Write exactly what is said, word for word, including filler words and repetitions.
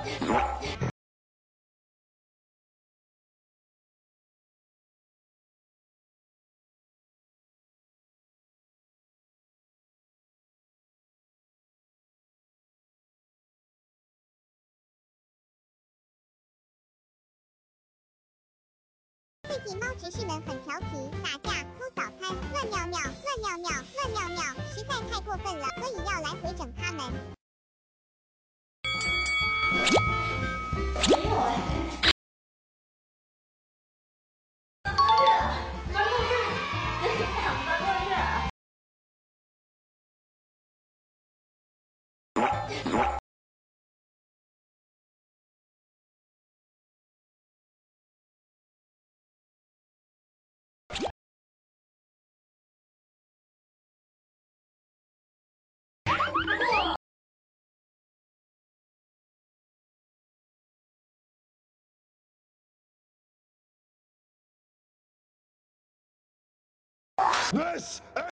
最近猫执事们很调皮，打架、抠早餐、乱尿尿、乱尿尿、乱尿尿，实在太过分了，所以要来回整他们。 没有哎。八个月，八个月，这是干八个月啊。 This